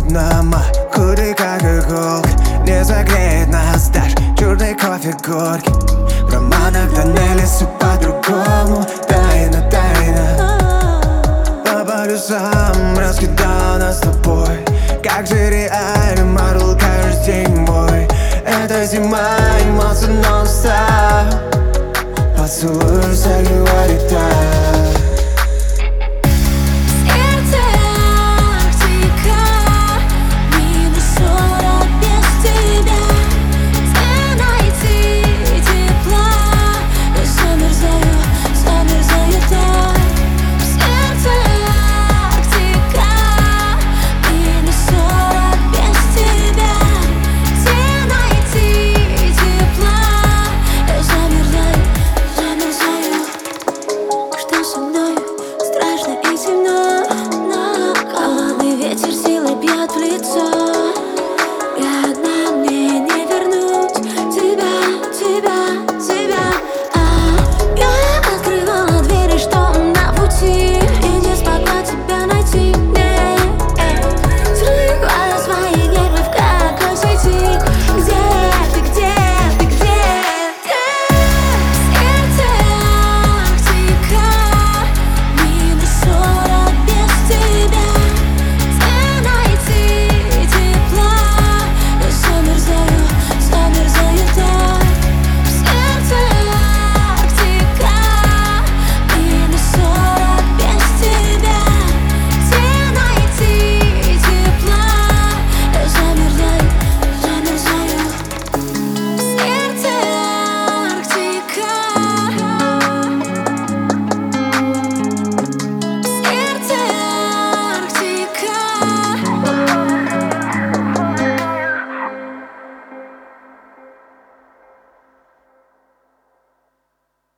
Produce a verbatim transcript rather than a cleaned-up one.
нам, а кури как иголка. Не согреет нас даже черный кофе горький. В романах тоннели все по-другому. Тайна, тайна. По полюсам раскидал нас с тобой. Как же реально Марвел каждый день мой. Это зима, эмоции нон-стоп. Поцелуй согревает так. Холодный ветер силой бьет в лицо.